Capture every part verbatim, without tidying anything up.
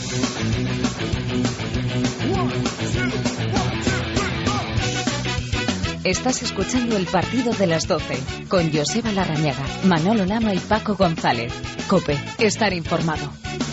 Estás escuchando el partido de las doce con Joseba Larrañaga, Manolo Lama y Paco González. COPE, estar informado.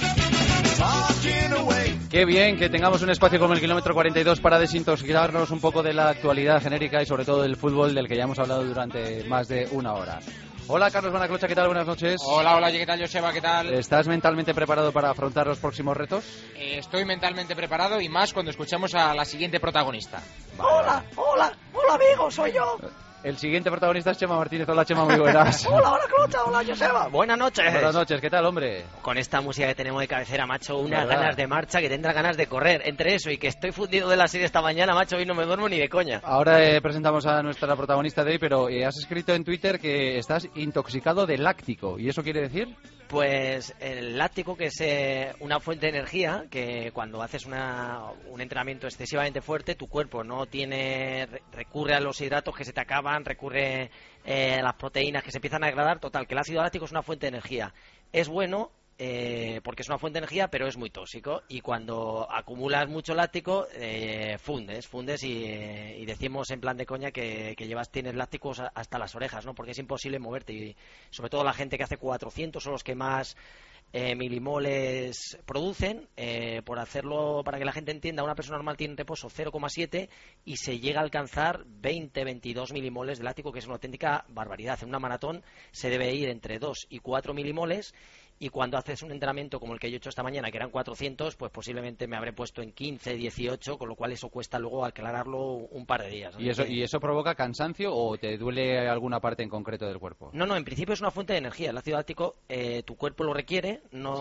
Qué bien que tengamos un espacio como el kilómetro cuarenta y dos para desintoxicarnos un poco de la actualidad genérica y sobre todo del fútbol del que ya hemos hablado durante más de una hora. Hola Carlos Banaclocha, ¿qué tal? Buenas noches. Hola, hola, ¿qué tal Joseba? ¿Qué tal? ¿Estás mentalmente preparado para afrontar los próximos retos? Eh, estoy mentalmente preparado y más cuando escuchamos a la siguiente protagonista. Vale. Hola, hola, hola amigo, soy yo. El siguiente protagonista es Chema Martínez. Hola Chema, muy buenas. Hola, hola Clocha, hola Joseba. Buenas noches. Buenas noches, ¿qué tal, hombre? Con esta música que tenemos de cabecera, macho, unas ¿verdad? ganas de marcha que tendrá ganas de correr. Entre eso y que estoy fundido de la serie esta mañana, macho, hoy no me duermo ni de coña. Ahora eh, presentamos a nuestra protagonista de hoy, pero eh, has escrito en Twitter que estás intoxicado de láctico. ¿Y eso quiere decir? Pues el láctico, que es eh, una fuente de energía que cuando haces una, un entrenamiento excesivamente fuerte, tu cuerpo no tiene, recurre a los hidratos que se te acaban, recurre eh, a las proteínas que se empiezan a degradar. Total, que el ácido láctico es una fuente de energía. Es bueno eh, porque es una fuente de energía, pero es muy tóxico. Y cuando acumulas mucho láctico, eh, fundes, fundes y, eh, y decimos en plan de coña que, que llevas, tienes lácticos hasta las orejas, ¿no? Porque es imposible moverte. Y sobre todo la gente que hace cuatrocientos son los que más eh, milimoles producen. Eh, por hacerlo, para que la gente entienda, una persona normal tiene en reposo cero coma siete y se llega a alcanzar veinte, veintidós milimoles de láctico, que es una auténtica barbaridad. En una maratón se debe ir entre dos y cuatro milimoles. Y cuando haces un entrenamiento como el que yo he hecho esta mañana, que eran cuatrocientos, pues posiblemente me habré puesto en quince, dieciocho, con lo cual eso cuesta luego aclararlo un par de días. ¿Y eso, ¿Y eso provoca cansancio o te duele alguna parte en concreto del cuerpo? No, no, en principio es una fuente de energía. El ácido láctico, eh, tu cuerpo lo requiere,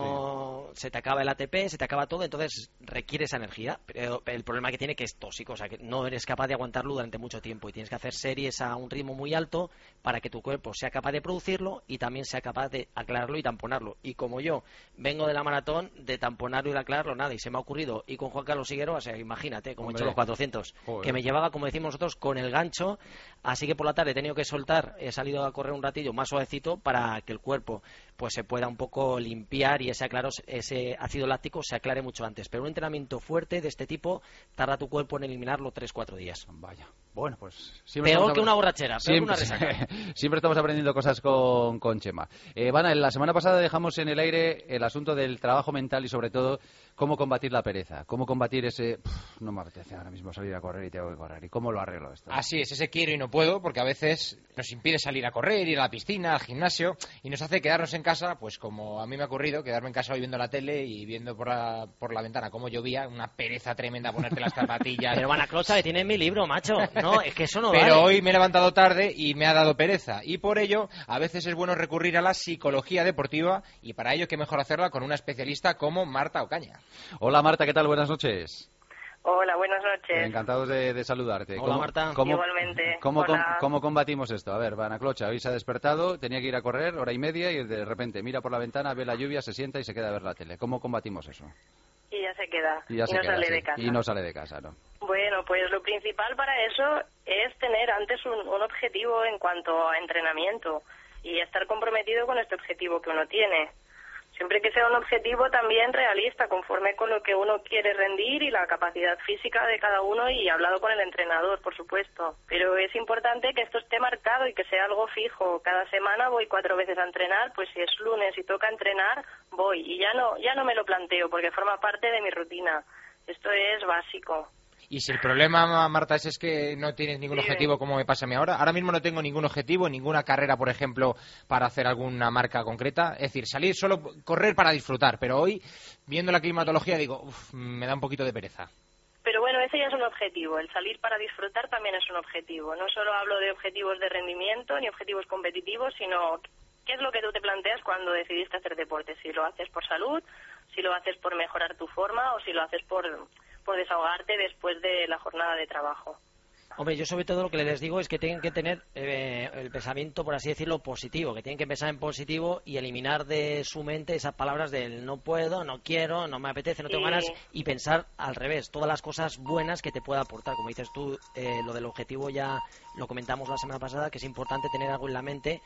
no sí. Se te acaba el A T P, se te acaba todo, entonces requiere esa energía. Pero el problema que tiene es que es tóxico, o sea, que no eres capaz de aguantarlo durante mucho tiempo y tienes que hacer series a un ritmo muy alto para que tu cuerpo sea capaz de producirlo y también sea capaz de aclararlo y tamponarlo. Y como yo vengo de la maratón, de tamponarlo y de aclararlo, nada, y se me ha ocurrido ir con Juan Carlos Higuero, o sea, imagínate, como he hecho los cuatrocientos, Joder. Que me llevaba, como decimos nosotros, con el gancho, así que por la tarde he tenido que soltar, he salido a correr un ratillo más suavecito para que el cuerpo pues se pueda un poco limpiar y ese, aclaro, ese ácido láctico se aclare mucho antes. Pero un entrenamiento fuerte de este tipo tarda tu cuerpo en eliminarlo tres cuatro días. Vaya. Bueno, pues... Peor que una borrachera, peor siempre, que una resaca. Siempre estamos aprendiendo cosas con, con Chema. Eh, Vana, la semana pasada dejamos en el aire el asunto del trabajo mental y sobre todo cómo combatir la pereza, cómo combatir ese... Pff, no me apetece ahora mismo salir a correr y tengo que correr. ¿Y cómo lo arreglo esto? Así es, ese quiero y no puedo, porque a veces nos impide salir a correr, ir a la piscina, al gimnasio, y nos hace quedarnos en casa, pues como a mí me ha ocurrido, quedarme en casa hoy viendo la tele y viendo por la, por la ventana cómo llovía, una pereza tremenda ponerte las zapatillas. Pero Banaclocha, que tiene mi libro, macho. No, es que eso no Pero vale. hoy me he levantado tarde y me ha dado pereza, y por ello a veces es bueno recurrir a la psicología deportiva, y para ello qué mejor hacerla con una especialista como Marta Ocaña. Hola Marta, ¿qué tal? Buenas noches. Hola, buenas noches. Encantados de, de saludarte. Hola, ¿Cómo, Marta. ¿cómo, Igualmente. ¿cómo, Hola. ¿cómo, ¿Cómo combatimos esto? A ver, Banaclocha, hoy se ha despertado, tenía que ir a correr hora y media y de repente mira por la ventana, ve la lluvia, se sienta y se queda a ver la tele. ¿Cómo combatimos eso? Y ya se queda. Y, ya y se no queda, sale sí. de casa. Y no sale de casa, ¿no? Bueno, pues lo principal para eso es tener antes un, un objetivo en cuanto a entrenamiento y estar comprometido con este objetivo que uno tiene. Siempre que sea un objetivo también realista, conforme con lo que uno quiere rendir y la capacidad física de cada uno y hablado con el entrenador, por supuesto. Pero es importante que esto esté marcado y que sea algo fijo. Cada semana voy cuatro veces a entrenar, pues si es lunes y toca entrenar, voy. Y ya no, ya no me lo planteo porque forma parte de mi rutina. Esto es básico. Y si el problema, Marta, es, es que no tienes ningún Dime. objetivo, como me pasa a mí ahora. Ahora mismo no tengo ningún objetivo, ninguna carrera, por ejemplo, para hacer alguna marca concreta. Es decir, salir solo, correr para disfrutar. Pero hoy, viendo la climatología, digo, uf, me da un poquito de pereza. Pero bueno, ese ya es un objetivo. El salir para disfrutar también es un objetivo. No solo hablo de objetivos de rendimiento ni objetivos competitivos, sino qué es lo que tú te planteas cuando decidiste hacer deporte. Si lo haces por salud, si lo haces por mejorar tu forma o si lo haces por... por desahogarte después de la jornada de trabajo. Hombre, yo sobre todo lo que les digo es que tienen que tener eh, el pensamiento, por así decirlo, positivo, que tienen que pensar en positivo y eliminar de su mente esas palabras del no puedo, no quiero, no me apetece, no tengo Sí. ganas, y pensar al revés, todas las cosas buenas que te pueda aportar. Como dices tú, eh, lo del objetivo ya lo comentamos la semana pasada, que es importante tener algo en la mente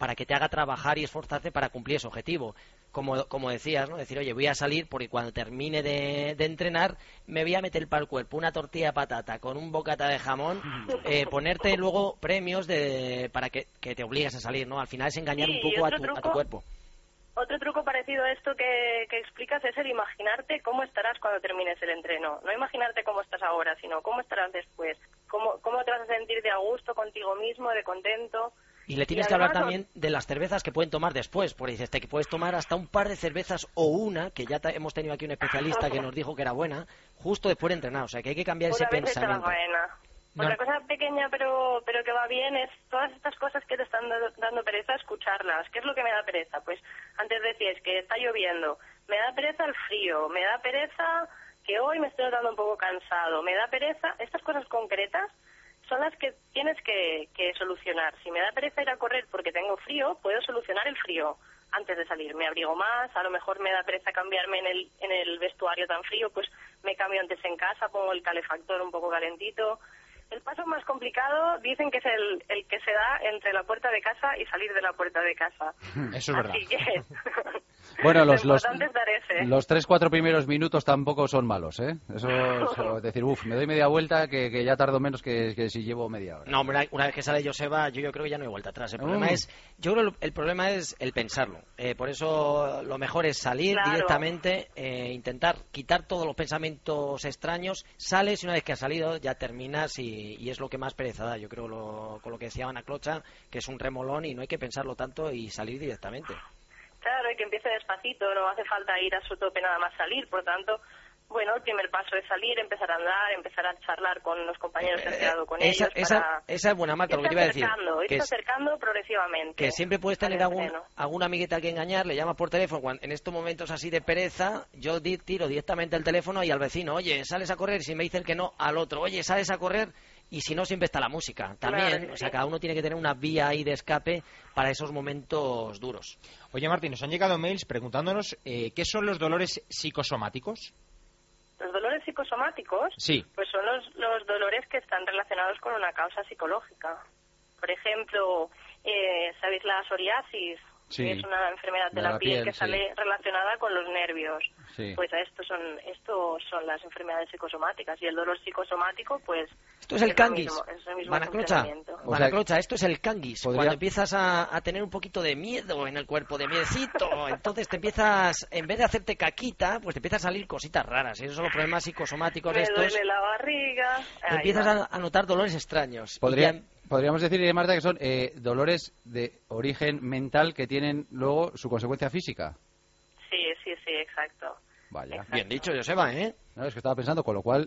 para que te haga trabajar y esforzarte para cumplir ese objetivo. Como, como decías, ¿no? Decir, oye, voy a salir porque cuando termine de, de entrenar me voy a meter para el cuerpo una tortilla de patata con un bocata de jamón, eh, ponerte luego premios de para que, que te obligues a salir, ¿no? Al final es engañar Sí, un poco a tu, truco, a tu cuerpo. Otro truco parecido a esto que, que explicas es el imaginarte cómo estarás cuando termines el entreno. No imaginarte cómo estás ahora, sino cómo estarás después. Cómo, cómo te vas a sentir de a gusto contigo mismo, de contento. Y le tienes y que hablar además, también de las cervezas que pueden tomar después, porque dices que puedes tomar hasta un par de cervezas o una, que ya hemos tenido aquí un especialista que nos dijo que era buena, justo después de entrenar. O sea, que hay que cambiar ese una vez hecha la pensamiento. faena. No. Otra cosa pequeña pero pero que va bien es todas estas cosas que te están dando, dando pereza, escucharlas. ¿Qué es lo que me da pereza? Pues antes decías que está lloviendo, me da pereza el frío, me da pereza que hoy me estoy notando un poco cansado, me da pereza, estas cosas concretas son las que tienes que, que solucionar. Si me da pereza ir a correr porque tengo frío, puedo solucionar el frío antes de salir. Me abrigo más, a lo mejor me da pereza cambiarme en el, en el vestuario tan frío, pues me cambio antes en casa, pongo el calefactor un poco calentito. El paso más complicado dicen que es el, el que se da entre la puerta de casa y salir de la puerta de casa. Eso es verdad. Así que Bueno, los, lo los, importante es dar ese. los tres, cuatro primeros minutos tampoco son malos, ¿eh? Eso es decir, uff, me doy media vuelta que, que ya tardo menos que, que si llevo media hora. No, hombre, una vez que sale Joseba, yo, yo creo que ya no hay vuelta atrás. El problema Mm. es, yo creo que el problema es el pensarlo. Eh, por eso lo mejor es salir Claro. directamente, eh, intentar quitar todos los pensamientos extraños. Sales y una vez que has salido ya terminas y, y es lo que más pereza da. Yo creo lo, con lo que decía Ana Clocha, que es un remolón y no hay que pensarlo tanto y salir directamente. Claro, y que empiece despacito, no hace falta ir a su tope nada más salir, por tanto, bueno, el primer paso es salir, empezar a andar, empezar a charlar con los compañeros que has quedado con esa, ellos esa, para... esa es buena, Marta, lo que te irte iba a decir. acercando, Que irte es- acercando progresivamente. Que siempre puedes tener al algún, entreno. alguna amigueta que engañar, le llamas por teléfono. Cuando, en estos momentos así de pereza, yo di- tiro directamente el teléfono y al vecino, oye, ¿sales a correr? Y si me dicen que no, al otro, oye, ¿sales a correr? Y si no, siempre está la música. También, Claro que o sea, sí. cada uno tiene que tener una vía ahí de escape para esos momentos duros. Oye, Martín, nos han llegado mails preguntándonos eh, ¿qué son los dolores psicosomáticos? Los dolores psicosomáticos, Sí. pues son los, los dolores que están relacionados con una causa psicológica. Por ejemplo, eh, ¿sabéis la psoriasis? Sí. Que es una enfermedad de, De la, la piel, piel, que sí. sale relacionada con los nervios. Sí. Pues a estos son, estos son las enfermedades psicosomáticas. Y el dolor psicosomático, pues... Esto es el lo canguis. mismo, es el mismo Manaclocha, funcionamiento. O sea, Manaclocha, esto es el canguis. podría- Cuando empiezas a, a tener un poquito de miedo en el cuerpo, de miedecito, entonces te empiezas, en vez de hacerte caquita, pues te empiezan a salir cositas raras. Y esos son los problemas psicosomáticos Me estos. duele la barriga... Ahí Empiezas va. a, a notar dolores extraños. Y Podría, ya- podríamos decir, eh, Marta, que son eh, dolores de origen mental que tienen luego su consecuencia física. Sí, sí, sí, exacto. Vaya. Exacto. Bien dicho, Joseba, ¿eh? No, es que estaba pensando, con lo cual,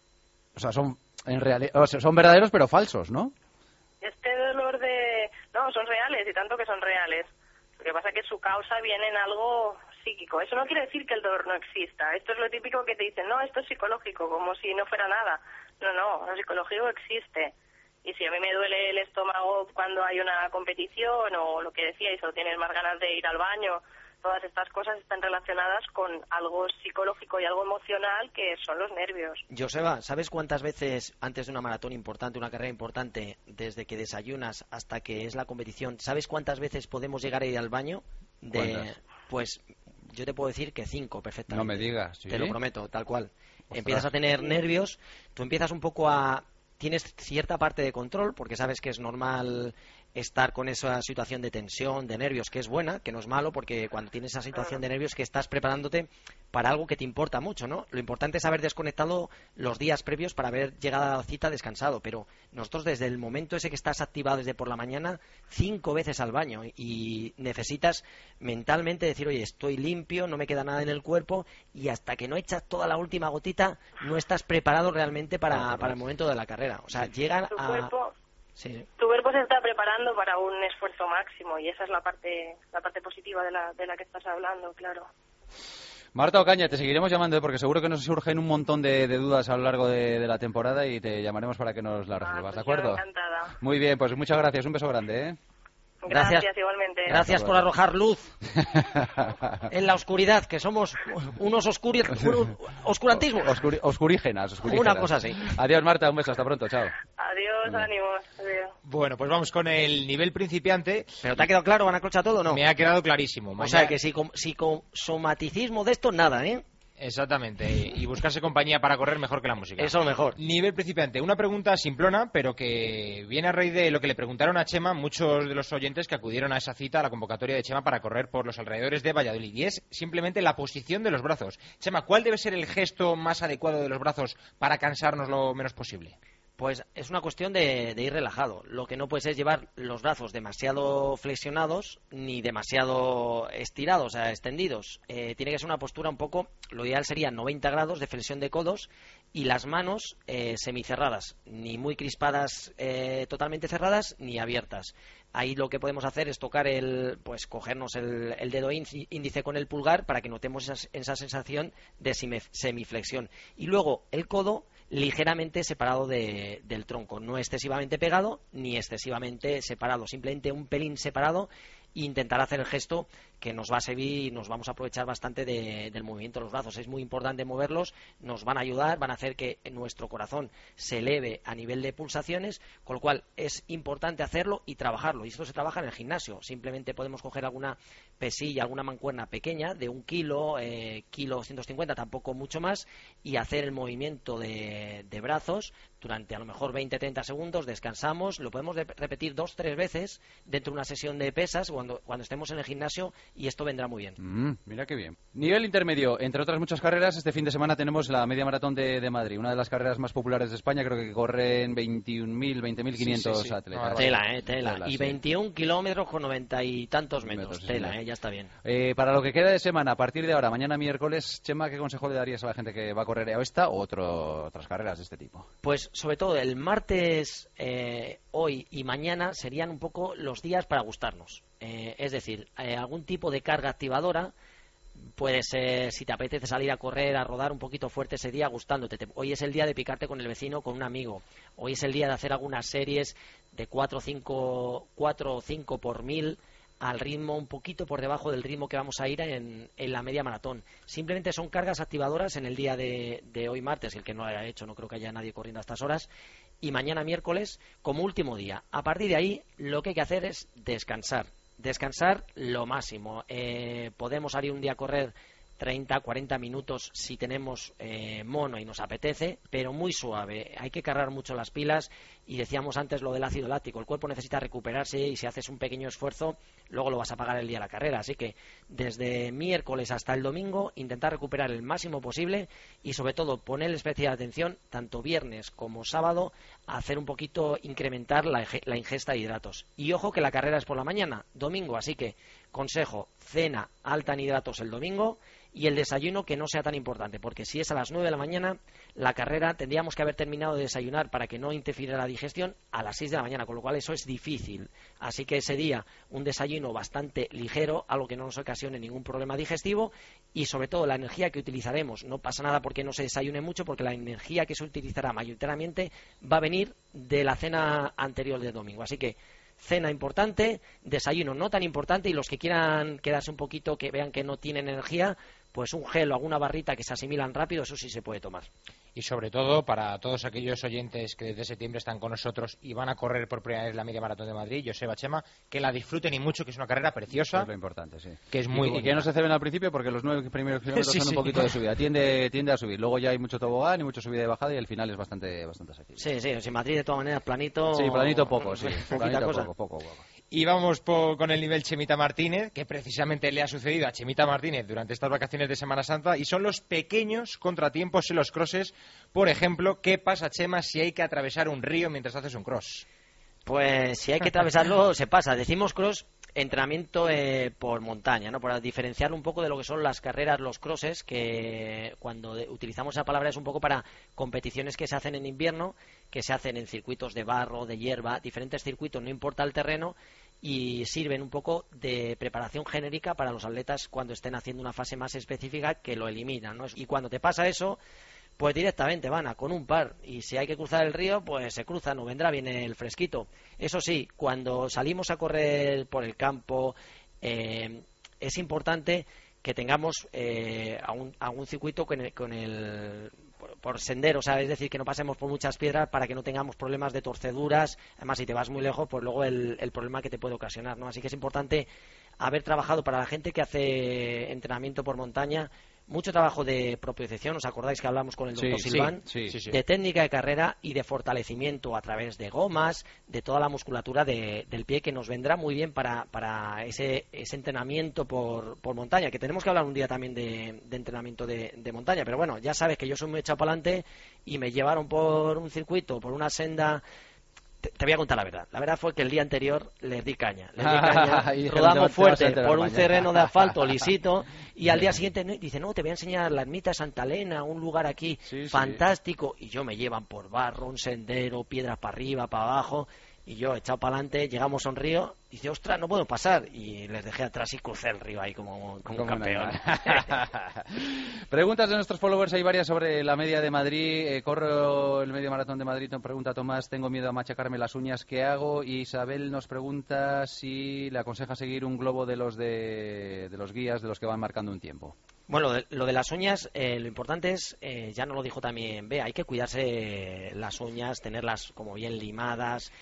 o sea, son en realidad, o sea, son verdaderos pero falsos, ¿no? Este dolor de... No, son reales, y tanto que son reales. Lo que pasa es que su causa viene en algo psíquico. Eso no quiere decir que el dolor no exista. Esto es lo típico que te dicen, no, esto es psicológico, como si no fuera nada. No, no, lo psicológico existe. Y si a mí me duele el estómago cuando hay una competición, o lo que decíais, o tienes más ganas de ir al baño, todas estas cosas están relacionadas con algo psicológico y algo emocional que son los nervios. Joseba, ¿sabes cuántas veces antes de una maratón importante, una carrera importante, desde que desayunas hasta que es la competición, ¿sabes cuántas veces podemos llegar a ir al baño? De, ¿Cuántas? pues yo te puedo decir que cinco perfectamente. No me digas, ¿sí? Te lo prometo, tal cual. Ostras. Empiezas a tener nervios, tú empiezas un poco a... Tienes cierta parte de control, porque sabes que es normal estar con esa situación de tensión, de nervios, que es buena, que no es malo, porque cuando tienes esa situación de nervios que estás preparándote para algo que te importa mucho, ¿no? Lo importante es haber desconectado los días previos para haber llegado a la cita descansado, pero nosotros desde el momento ese que estás activado desde por la mañana, cinco veces al baño, y necesitas mentalmente decir, oye, estoy limpio, no me queda nada en el cuerpo, y hasta que no echas toda la última gotita, no estás preparado realmente para, para el momento de la carrera. O sea, llegan Tu a... cuerpo... Sí. Tu cuerpo se está preparando para un esfuerzo máximo y esa es la parte la parte positiva de la, de la que estás hablando, claro. Marta Ocaña, te seguiremos llamando, ¿eh? Porque seguro que nos surgen un montón de, de dudas a lo largo de, de la temporada y te llamaremos para que nos las Ah, resuelvas, pues ¿de yo acuerdo? encantada. Muy bien, pues muchas gracias, un beso grande, ¿eh? Gracias. Gracias, igualmente. Gracias por arrojar luz en la oscuridad, que somos unos oscuri... unos oscurantismos. Oscuri- oscurígenas, oscurígenas. Una cosa así. Adiós, Marta, un beso, hasta pronto, chao. Adiós. Adiós, Venga. ánimos. Adiós. Bueno, pues vamos con el nivel principiante. ¿Pero te ha quedado claro, Ana Concha, todo o no? Me ha quedado clarísimo. O Mañana- sea, que psico- psicosomaticismo de esto, nada, ¿eh? Exactamente. Y buscarse compañía para correr mejor que la música. Eso mejor. Nivel principiante. Una pregunta simplona, pero que viene a raíz de lo que le preguntaron a Chema muchos de los oyentes que acudieron a esa cita, a la convocatoria de Chema para correr por los alrededores de Valladolid. Y es simplemente la posición de los brazos. Chema, ¿cuál debe ser el gesto más adecuado de los brazos para cansarnos lo menos posible? Pues es una cuestión de, de ir relajado. Lo que no puedes es llevar los brazos demasiado flexionados ni demasiado estirados, o sea, extendidos. Eh, tiene que ser una postura un poco, lo ideal sería noventa grados de flexión de codos y las manos eh, semicerradas, ni muy crispadas eh, totalmente cerradas ni abiertas. Ahí lo que podemos hacer es tocar el, pues cogernos el, el dedo índice índice con el pulgar para que notemos esa, esa sensación de semiflexión. Y luego el codo ligeramente separado de, del tronco, no excesivamente pegado ni excesivamente separado, simplemente un pelín separado e intentar hacer el gesto que nos va a servir y nos vamos a aprovechar bastante de, del movimiento de los brazos. Es muy importante moverlos, nos van a ayudar, van a hacer que nuestro corazón se eleve a nivel de pulsaciones, con lo cual es importante hacerlo y trabajarlo. Y esto se trabaja en el gimnasio. Simplemente podemos coger alguna pesilla, alguna mancuerna pequeña de un kilo, eh, kilo doscientos cincuenta, tampoco mucho más, y hacer el movimiento de, de brazos durante a lo mejor veinte a treinta segundos, descansamos, lo podemos de- repetir dos tres veces dentro de una sesión de pesas cuando, cuando estemos en el gimnasio, y esto vendrá muy bien. Mm, mira qué bien. Nivel intermedio, entre otras muchas carreras, este fin de semana tenemos la media maratón de, de Madrid, una de las carreras más populares de España, creo que corren veintiún mil, veinte mil quinientos Sí, sí, sí. atletas. No, Tela, eh, tela. Tela, y sí. veintiún kilómetros con noventa y tantos metros. Metros, sí, Tela, señor. eh, ya está bien. Eh, para lo que queda de semana, a partir de ahora, mañana miércoles, Chema, ¿qué consejo le darías a la gente que va a correr a esta o otro, otras carreras de este tipo? Pues sobre todo el martes, eh, hoy y mañana serían un poco los días para gustarnos. Eh, es decir, eh, algún tipo de carga activadora. Puede ser, si te apetece salir a correr, a rodar un poquito fuerte ese día, gustándote. Te- Hoy es el día de picarte con el vecino, con un amigo. Hoy es el día de hacer algunas series de cuatro o cinco por mil al ritmo un poquito por debajo del ritmo que vamos a ir en, en la media maratón. Simplemente son cargas activadoras en el día de, de hoy martes. El que no lo haya hecho, no creo que haya nadie corriendo a estas horas. Y mañana miércoles como último día. A partir de ahí lo que hay que hacer es descansar. Descansar lo máximo. Eh, podemos salir un día a correr treinta, cuarenta minutos si tenemos eh, mono y nos apetece, pero muy suave. Hay que cargar mucho las pilas, y decíamos antes lo del ácido láctico. El cuerpo necesita recuperarse, y si haces un pequeño esfuerzo, luego lo vas a pagar el día de la carrera. Así que desde miércoles hasta el domingo, intentar recuperar el máximo posible, y sobre todo poner especial atención, tanto viernes como sábado, a hacer un poquito, incrementar la, ege- la ingesta de hidratos. Y ojo que la carrera es por la mañana, domingo, así que consejo, cena alta en hidratos el domingo, y el desayuno que no sea tan importante, porque si es a las nueve de la mañana, la carrera tendríamos que haber terminado de desayunar para que no interfiera la digestión a las seis de la mañana, con lo cual eso es difícil. Así que ese día un desayuno bastante ligero, algo que no nos ocasione ningún problema digestivo, y sobre todo la energía que utilizaremos. No pasa nada porque no se desayune mucho, porque la energía que se utilizará mayoritariamente va a venir de la cena anterior del domingo. Así que cena importante, desayuno no tan importante, y los que quieran quedarse un poquito, que vean que no tienen energía, pues un gel o alguna barrita que se asimilan rápido, eso sí se puede tomar. Y sobre todo para todos aquellos oyentes que desde septiembre están con nosotros y van a correr por primera vez la media maratón de Madrid, Joseba, Chema, que la disfruten y mucho, que es una carrera preciosa, Es lo importante, sí. que es muy y, y bonita. que no se ceben al principio, porque los nueve primeros kilómetros Sí, son sí. un poquito de subida. Tiende, tiende a subir. Luego ya hay mucho tobogán y mucho subida y bajada, y el final es bastante, bastante asequible. Sí, sí, si Madrid de todas maneras planito... Sí, planito poco, sí. Poquita Planito cosa. poco, poco, poco. Y vamos po- con el nivel Chemita Martínez, que precisamente le ha sucedido a Chemita Martínez durante estas vacaciones de Semana Santa, y son los pequeños contratiempos en los crosses. Por ejemplo, ¿qué pasa, Chema, si hay que atravesar un río mientras haces un cross? Pues si hay que atravesarlo, se pasa. Decimos cross, entrenamiento eh, por montaña, ¿no? Para diferenciarlo un poco de lo que son las carreras, los crosses, que cuando de- utilizamos esa palabra es un poco para competiciones que se hacen en invierno, que se hacen en circuitos de barro, de hierba, diferentes circuitos, no importa el terreno, y sirven un poco de preparación genérica para los atletas cuando estén haciendo una fase más específica, que lo eliminan, ¿no? Y cuando te pasa eso, pues directamente van a con un par, y si hay que cruzar el río, pues se cruzan, o vendrá bien el fresquito. Eso sí, cuando salimos a correr por el campo, eh, es importante que tengamos eh, algún, algún circuito con el, con el por senderos, ¿sabes? Es decir, que no pasemos por muchas piedras para que no tengamos problemas de torceduras. Además, si te vas muy lejos, pues luego el, el problema que te puede ocasionar, ¿no? Así que es importante haber trabajado para la gente que hace entrenamiento por montaña. Mucho trabajo de propiocepción, ¿os acordáis que hablamos con el doctor sí, Silván? Sí, sí, sí. De técnica de carrera y de fortalecimiento a través de gomas, de toda la musculatura de, del pie, que nos vendrá muy bien para, para ese, ese entrenamiento por, por montaña, que tenemos que hablar un día también de, de entrenamiento de, de montaña. Pero bueno, ya sabes que yo soy muy echado para adelante y me llevaron por un circuito, por una senda... Te, te voy a contar la verdad. La verdad fue que el día anterior les di caña. Les di caña, Y rodamos fuerte por un mañana. terreno de asfalto lisito y al día siguiente no, dice, no, te voy a enseñar la ermita de Santa Elena, un lugar aquí Sí, sí. fantástico. Y yo me llevan por barro, un sendero, piedras para arriba, para abajo. Y yo, echado para adelante, llegamos a un río, y dice, ostras, no puedo pasar. Y les dejé atrás y crucé el río ahí como, como un campeón. Preguntas de nuestros followers, hay varias sobre la media de Madrid. Eh, corro el medio maratón de Madrid, nos pregunta Tomás, tengo miedo a machacarme las uñas, ¿qué hago? Y Isabel nos pregunta si le aconseja seguir un globo de los de, de los guías, de los que van marcando un tiempo. Bueno, lo de, lo de las uñas, eh, lo importante es, eh, ya nos lo dijo también Bea, hay que cuidarse las uñas, tenerlas como bien limadas,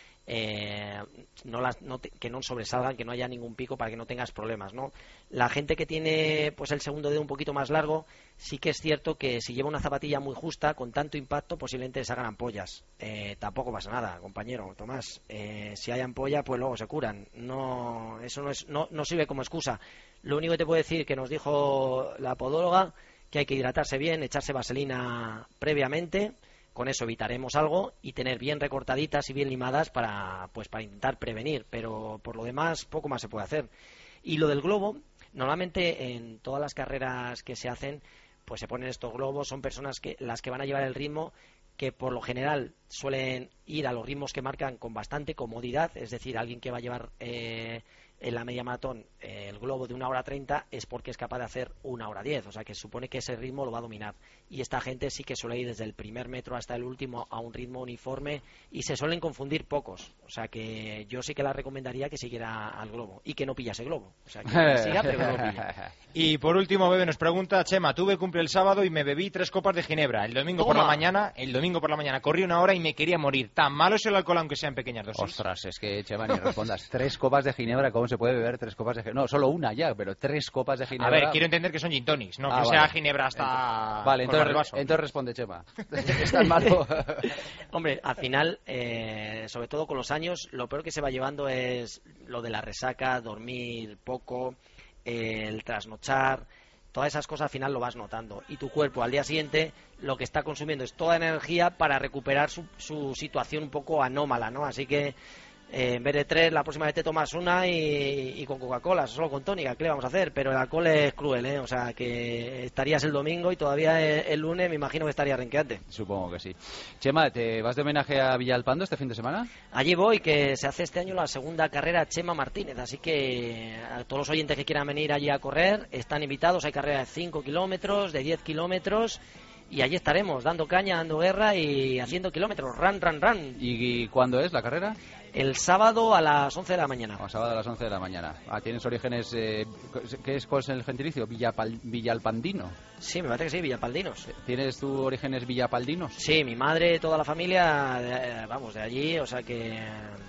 eh, no las, no te, que no sobresalgan, que no haya ningún pico para que no tengas problemas, ¿no? La gente que tiene pues el segundo dedo un poquito más largo, sí que es cierto que si lleva una zapatilla muy justa, con tanto impacto, posiblemente les hagan ampollas. Eh, tampoco pasa nada, compañero Tomás. Eh, si hay ampolla, pues luego se curan. No, eso no, es, no, no sirve como excusa. Lo único que te puedo decir, que nos dijo la podóloga, que hay que hidratarse bien, echarse vaselina previamente. Con eso evitaremos algo y tener bien recortaditas y bien limadas para, pues, para intentar prevenir. Pero por lo demás, poco más se puede hacer. Y lo del globo, normalmente en todas las carreras que se hacen, pues se ponen estos globos. Son personas que las que van a llevar el ritmo, que por lo general suelen ir a los ritmos que marcan con bastante comodidad. Es decir, alguien que va a llevar eh, en la media maratón eh, el globo de una hora treinta es porque es capaz de hacer una hora diez. O sea que supone que ese ritmo lo va a dominar. Y esta gente sí que suele ir desde el primer metro hasta el último a un ritmo uniforme y se suelen confundir pocos. O sea que yo sí que la recomendaría que siguiera al globo y que no pillase globo. O sea que siga, pero no lo pilla. Y por último, Bebe nos pregunta, Chema, tuve cumple el sábado y me bebí tres copas de ginebra. El domingo Toma. por la mañana, el domingo por la mañana corrí una hora y me quería morir. ¿Tan malo es el alcohol aunque sea en pequeñas dosis? Ostras, es que, Chema, ni respondas. Tres copas de ginebra, ¿cómo se puede beber tres copas de ginebra? No, solo una ya, pero tres copas de ginebra. A ver, quiero entender que son gin tonics, no Ah, que vale. sea ginebra hasta... Vale, colgar el entonces, vaso. entonces responde, Chema. ¿Es tan malo? Hombre, al final, eh, sobre todo con los años, lo peor que se va llevando es lo de la resaca, dormir poco, eh, el trasnochar. Todas esas cosas al final lo vas notando. Y tu cuerpo al día siguiente lo que está consumiendo es toda energía para recuperar su, su situación un poco anómala, ¿no? Así que eh, en vez de tres, la próxima vez te tomas una y, y con Coca-Cola, solo con tónica, ¿qué le vamos a hacer? Pero el alcohol es cruel, ¿eh? O sea, que estarías el domingo y todavía el, el lunes me imagino que estaría renqueante. Supongo que sí. Chema, ¿te vas de homenaje a Villalpando este fin de semana? Allí voy, que se hace este año la segunda carrera Chema Martínez, así que a todos los oyentes que quieran venir allí a correr están invitados. Hay carreras de cinco kilómetros, de diez kilómetros, y allí estaremos dando caña, dando guerra y haciendo kilómetros, run, run, run. ¿Y, y cuándo es la carrera? El sábado a las once de la mañana. O sábado a las once de la mañana. Ah, ¿tienes orígenes? Eh, ¿Qué es, cuál es el gentilicio? Villapal, Villalpandino. Sí, me parece que sí, Villapaldinos. ¿Tienes tú orígenes villapaldinos? Sí, mi madre, toda la familia, de- vamos, de allí, o sea que,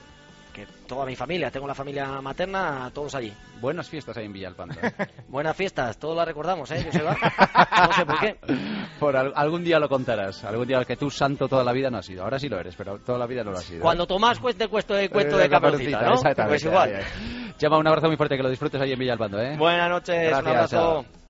que toda mi familia, tengo la familia materna, todos allí. Buenas fiestas ahí en Villalpando. Buenas fiestas, todos las recordamos, ¿eh, Joseba? No sé por qué. Por al- algún día lo contarás. Algún día que tú santo toda la vida no has sido. Ahora sí lo eres, pero toda la vida no lo has sido. Cuando Tomás cuente el cuento de, cuento Eh, de Caperucita, ¿no? Exactamente. Pues igual. Ahí, ahí. Chema, un abrazo muy fuerte, que lo disfrutes ahí en Villalpando, ¿eh? Buenas noches, Gracias, un abrazo. chao.